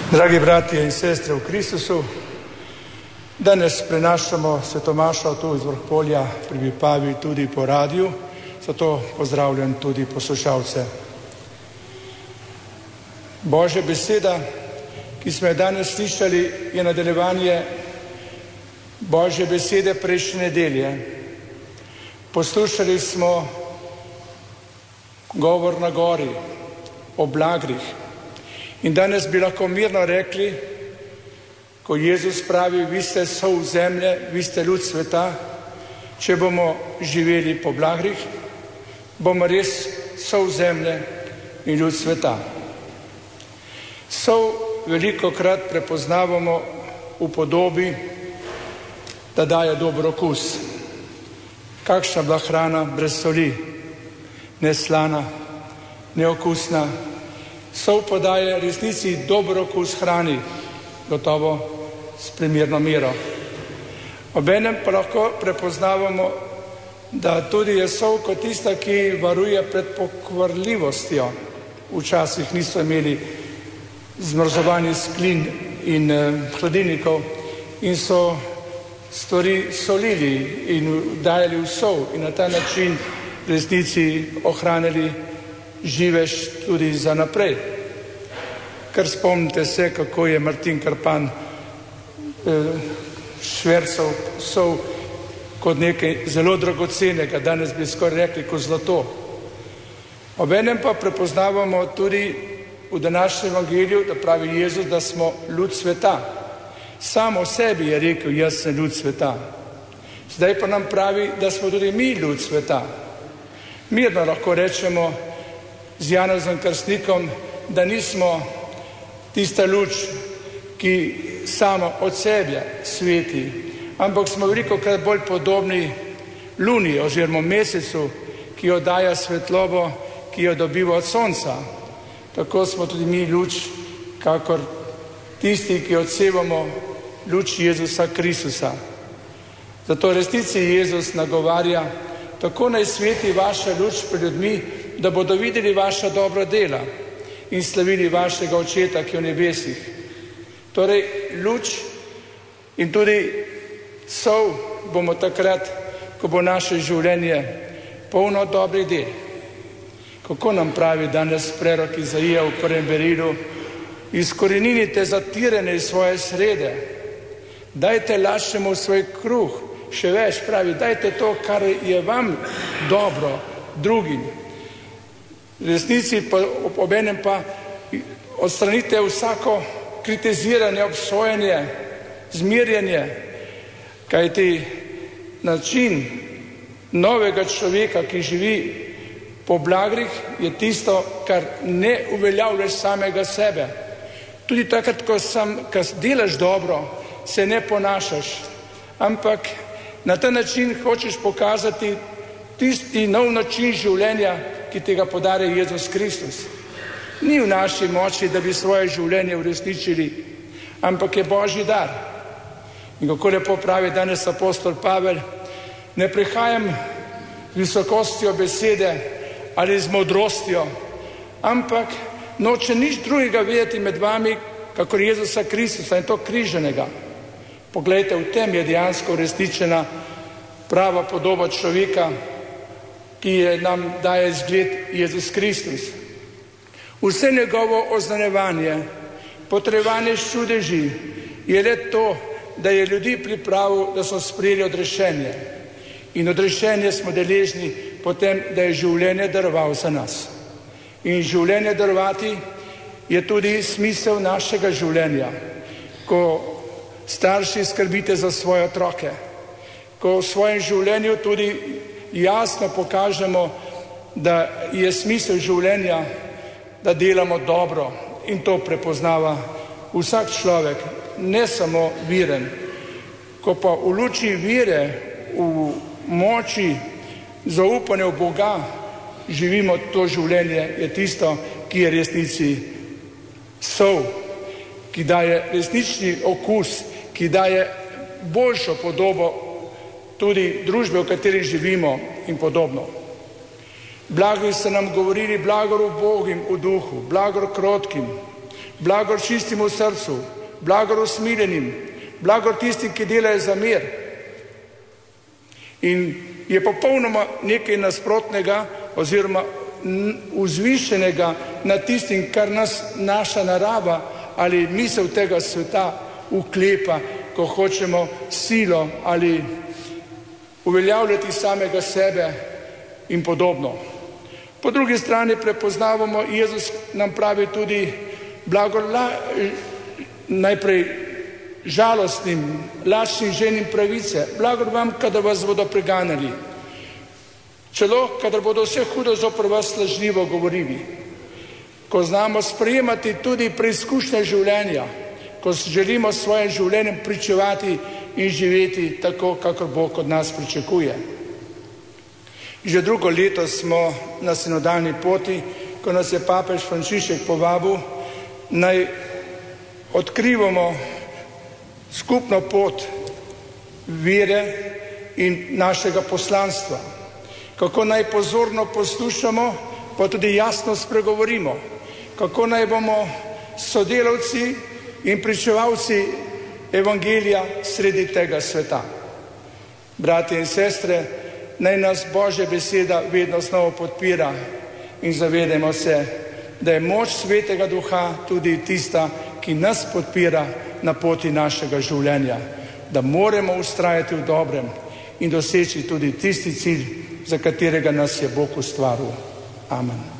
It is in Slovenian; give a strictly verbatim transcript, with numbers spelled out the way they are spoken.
Dragi bratje in sestre v Kristusu, danes prenašamo svetomašo tu iz Vrhpolja pri Vipavi tudi po radiju, zato pozdravljam tudi poslušalce. Božja beseda, ki smo jo danes slišali, je nadaljevanje Božje besede prejšnje nedelje. Poslušali smo govor na gori o blagrih. In danes bi lahko mirno rekli, ko Jezus pravi, vi ste sol zemlje, vi ste luč sveta, če bomo živeli po blagrih, bomo res sol zemlje in luč sveta. Sol veliko krat prepoznavamo v podobi, da daje dober okus. Kakšna bila hrana brez soli, neslana, neokusna. Sol podaje resnici dober okus hrani, gotovo s primerno mero. Obenem pa lahko prepoznavamo, da tudi je sol kot tista, ki varuje pred pokvarljivostjo. Včasih niso imeli zmrzovanih sklin in eh, hladilnikov in so stvari solili in dajali v sol in na ta način resnici ohranili živež tudi za naprej. Ker spomnite se, kako je Martin Krpan eh, švercal sol kot nekaj zelo dragocenega, danes bi skoraj rekli kot zlato. Obenem pa prepoznavamo tudi v današnjem evangeliju, da pravi Jezus, da smo luč sveta. Sam o sebi je rekel, jaz sem luč sveta. Zdaj pa nam pravi, da smo tudi mi luč sveta. Mirno lahko rečemo z Janezom Krstnikom, da nismo tista luč, ki sama od sebe sveti, ampak smo veliko krat bolj podobni luni oziroma mesecu, ki jo daje svetlobo, ki jo dobiva od sonca. Tako smo tudi mi luč, kakor tisti, ki odsevamo luč Jezusa Kristusa. Zato resnici Jezus nagovarja, tako naj sveti vaša luč pred ljudmi, da bodo videli vaša dobra dela in slavili vašega Očeta, ki je v nebesih. Torej, luč in tudi sol bomo takrat, ko bo naše življenje polno dobrih del. Kako nam pravi danes prerok Izaija v prvem berilu, izkoreninite zatiranje iz svoje srede, dajte laščemu svoj kruh, še več pravi, dajte to, kar je vam dobro, drugim. Resnici pa obenem pa odstranite vsako kritiziranje, obsojenje, zmerjanje, kajti način novega človeka, ki živi po blagrih, je tisto, kar ne uveljavljaš samega sebe. Tudi takrat, ko, sam, ko delaš dobro, se ne ponašaš, ampak na ta način hočeš pokazati tisti nov način življenja, ki ti ga podari Jezus Kristus. Ni v naši moči, da bi svoje življenje uresničili, ampak je Božji dar. In kako lepo pravi danes apostol Pavel, ne prihajam z visokostjo besede ali z modrostjo, ampak noče nič drugega vedeti med vami, kakor Jezusa Kristusa in to križanega. Poglejte, v tem je dejansko uresničena prava podoba človeka, ki je nam daje zgled Jezus Kristus. Vse njegovo oznanjevanje, potrebovanje s čudeži je le to, da je ljudi pripravil, da so sprejeli odrešenje. In odrešenje smo deležni potem, da je življenje daroval za nas. In življenje darovati je tudi smisel našega življenja. Ko starši skrbite za svoje otroke, ko v svojem življenju tudi jasno pokažemo, da je smisel življenja, da delamo dobro in to prepoznava vsak človek, ne samo viren. Ko pa v luči vire, v moči zaupanja v Boga živimo to življenje, je tisto, ki je resnici sol, ki daje resnični okus, ki daje boljšo podobo tudi družbe, v kateri živimo in podobno. Blagor ste nam govorili, blagor ubogim v duhu, blagor krotkim, blagor čistim v srcu, blagor usmiljenim, blagor tistim, ki delajo za mir. In je popolnoma nekaj nasprotnega oziroma vzvišenega nad tistim, kar nas naša narava ali misel tega sveta uklepa, ko hočemo silo ali uveljavljati samega sebe in podobno. Po drugi strani prepoznavamo, Jezus nam pravi tudi blagor la, najprej žalostnim, lačnim ženim pravice. Blagor vam, kadar vas bodo preganjali. Celo, kadar bodo vse hudo zoper vas lažnivo govorili. Ko znamo sprejemati tudi preizkušnje življenja, ko želimo s svojim življenjem pričevati in živeti tako, kakor Bog od nas pričakuje. Že drugo leto smo na sinodalni poti, ko nas je papež Frančišek povabil, naj odkrivamo skupno pot vere in našega poslanstva. Kako naj pozorno poslušamo, pa tudi jasno spregovorimo. Kako naj bomo sodelavci in pričevalci evangelija sredi tega sveta. Bratje in sestre, naj nas Božja beseda vedno znova podpira in zavedamo se, da je moč Svetega Duha tudi tista, ki nas podpira na poti našega življenja, da moramo ustrajati v dobrem in doseči tudi tisti cilj, za katerega nas je Bog ustvaril. Amen.